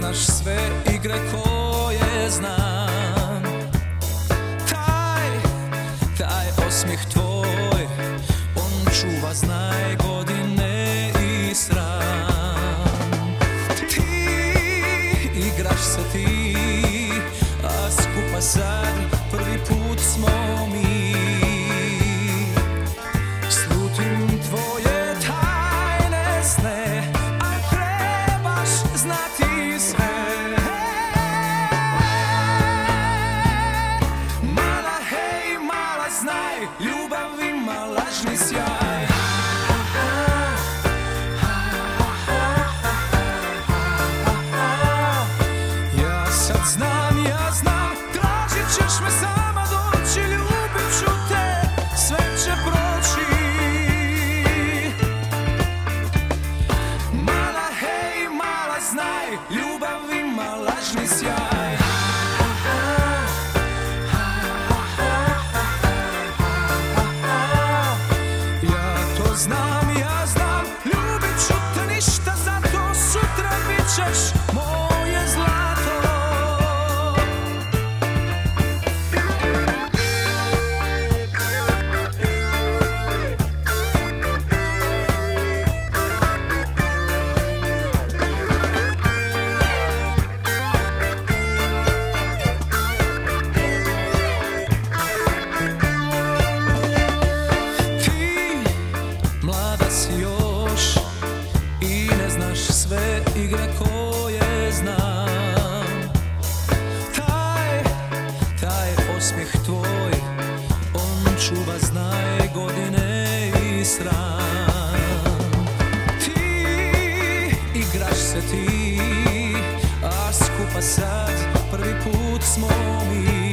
znaš sve igre koje znam. Taj osmijeh tvoj, on čuva, znaj, godine i sram. Ti igraš se ti, a skupa sad prvi put smo mi. Slutim tvoje tajne sne, a trebaš znati sve. Mala, hej, mala, znaj, ljubav ima lažni sjaj. Ja znam, tražit ćeš me, sama doći, ljubit ću te, sve će proći. Mala, hej, mala, znaj, ljubav ima lažni sjaj. Ja to znam, ljubit ću te, ništa za to, sutra bit ćeš moje zlato. Sve igre koje znam. Taj osmijeh tvoj, on čuva, znaj, godine i sram. Ti igraš se ti, a skupa sad prvi put smo mi.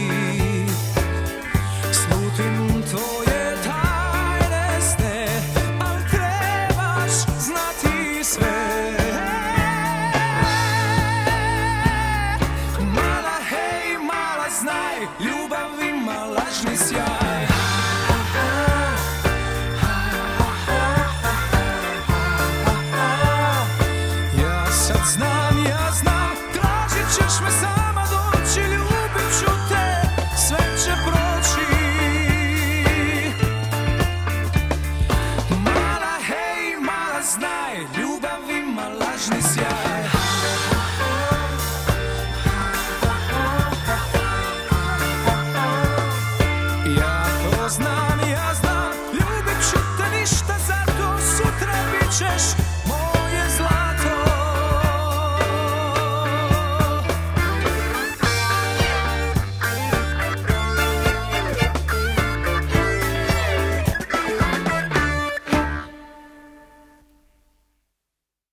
Slutim tvoje tajne sne, al trebaš znati sve. Ljubav ima lažni sjaj. Ja sad znam, tražit ćeš me sam.